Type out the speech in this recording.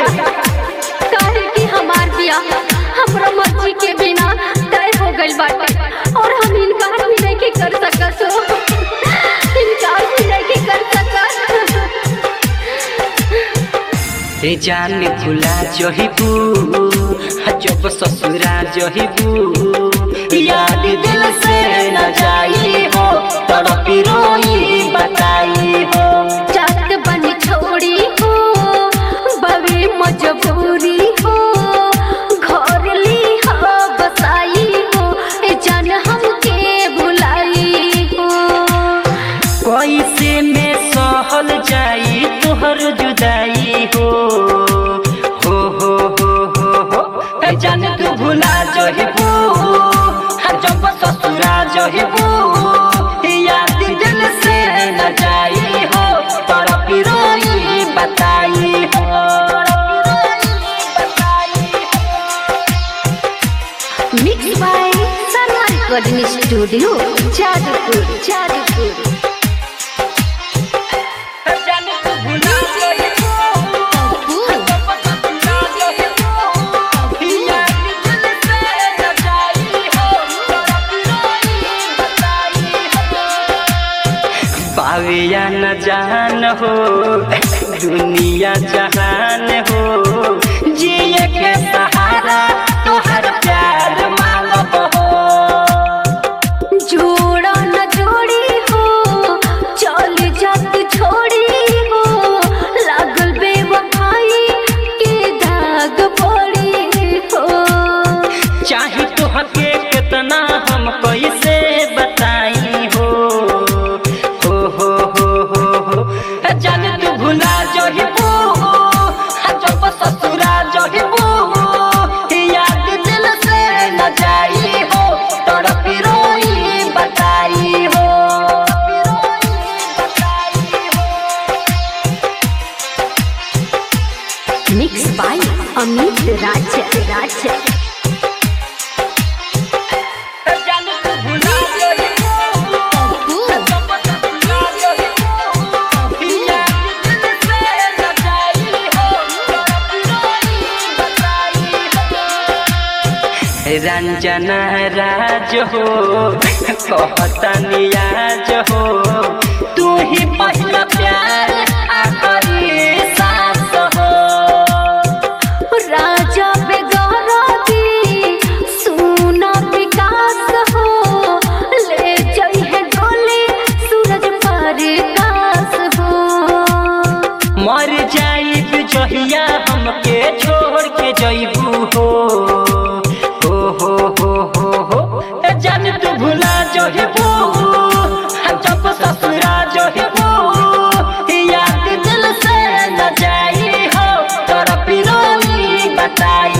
काहे कि हमार बियाह हमरा मर्जी के बिना तय हो गइल बाटे और हम इनकार भी नहीं कर सकत हो। इनकार भी नहीं कर सकत। जान भुला जहिबू जब ससुरा जहिबू याद दिल से न जाई हो तड़पी रोई बताई हो। जात बन छोड़ी हो बवे मजबूरी हो घर ली हो बसाई हो जान हमके भुलाई हो। कैसे में सहल जाई तोहर जुदाई हो जान तू भुला जहिबू जब ससुरा जहिबू याद दिल से न जाई हो तड़पी रोई बताई हो। Mix by Sana recording studio Jadupur Jadupur. पावे या न जान हो दुनिया जहान हो जिए के सहारा तोहर प्यार मांगब हो। जोड़ा न जोड़ी हो चल जात छोड़ी हो लागल बेवफाई के दाग पड़ी हो। चाहे तोहके कितना हम कैसे बताई हो जान तू भुला जहिबू जब ससुरा जहिबू याद दिल से न जाई हो तड़पी रोई बताई हो। Mix by Amit Raj Raj. रंजना राज हो कहता नियाज हो तू ही पहला प्यार आखिरी सांस हो। राजा बेगौरवी सुना विकास हो ले जाई है गोली सूरज पर कास हो। मर जाइब जहिया हमके छोड़ के जइबू हो जान तू भुला जहिबू जब ससुरा जहिबू याद दिल से न जाई हो तड़पी रोई बताई